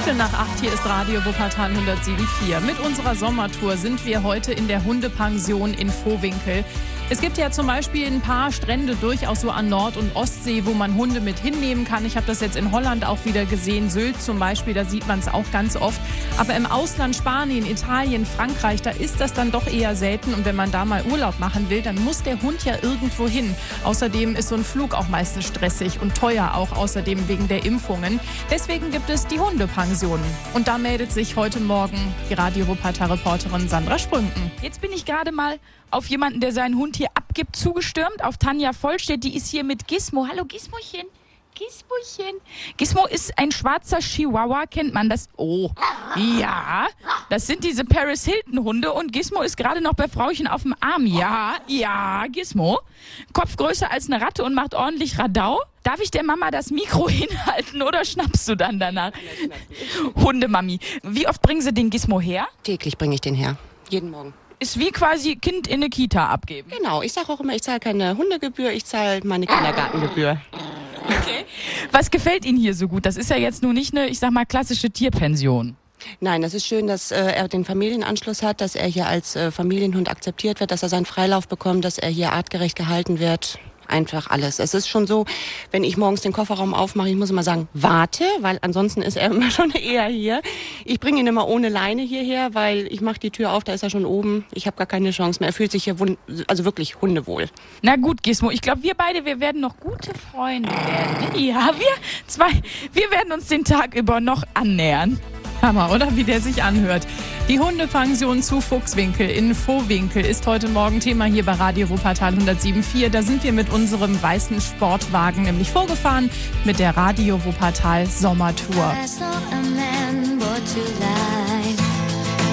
7:15, hier ist Radio Wuppertal 107.4. Mit unserer Sommertour sind wir heute in der Hundepension in Vohwinkel. Es gibt ja zum Beispiel ein paar Strände durchaus so an Nord- und Ostsee, wo man Hunde mit hinnehmen kann. Ich habe das jetzt in Holland auch wieder gesehen. Sylt zum Beispiel, da sieht man es auch ganz oft. Aber im Ausland, Spanien, Italien, Frankreich, da ist das dann doch eher selten. Und wenn man da mal Urlaub machen will, dann muss der Hund ja irgendwo hin. Außerdem ist so ein Flug auch meistens stressig und teuer auch, außerdem wegen der Impfungen. Deswegen gibt es die Hundepensionen. Und da meldet sich heute Morgen die Radio Wuppertal-Reporterin Sandra Sprünken. Jetzt bin ich gerade mal auf jemanden, der seinen Hund hier abgibt, zugestürmt. Auf Tanja Vollstedt, die ist hier mit Gizmo. Hallo Gizmochen. Gizmochen. Gizmo ist ein schwarzer Chihuahua, kennt man das? Oh, ja, das sind diese Paris Hilton Hunde und Gizmo ist gerade noch bei Frauchen auf dem Arm. Ja, Gizmo. Kopf größer als eine Ratte und macht ordentlich Radau. Darf ich der Mama das Mikro hinhalten oder schnappst du dann danach? Hundemami. Wie oft bringen Sie den Gizmo her? Täglich bringe ich den her. Jeden Morgen. Ist wie quasi Kind in eine Kita abgeben. Genau, ich sage auch immer, ich zahle keine Hundegebühr, ich zahle meine Kindergartengebühr. Okay. Was gefällt Ihnen hier so gut? Das ist ja jetzt nur nicht eine, ich sag mal, klassische Tierpension. Nein, das ist schön, dass er den Familienanschluss hat, dass er hier als Familienhund akzeptiert wird, dass er seinen Freilauf bekommt, dass er hier artgerecht gehalten wird. Einfach alles. Es ist schon so, wenn ich morgens den Kofferraum aufmache, ich muss immer sagen, warte, weil ansonsten ist er immer schon eher hier. Ich bringe ihn immer ohne Leine hierher, weil ich mache die Tür auf, da ist er schon oben. Ich habe gar keine Chance mehr. Er fühlt sich hier also wirklich hundewohl. Na gut, Gizmo, ich glaube, wir werden noch gute Freunde werden. Ja, wir werden uns den Tag über noch annähern. Hammer, oder? Wie der sich anhört. Die Hundepension zu Fuchswinkel in Vohwinkel ist heute Morgen Thema hier bei Radio Wuppertal 107.4. Da sind wir mit unserem weißen Sportwagen nämlich vorgefahren mit der Radio Wuppertal Sommertour.